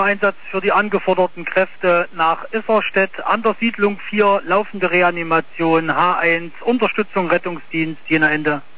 Einsatz für die angeforderten Kräfte nach Isserstedt, an der Siedlung 4, laufende Reanimation, H1, Unterstützung, Rettungsdienst, Jena Ende.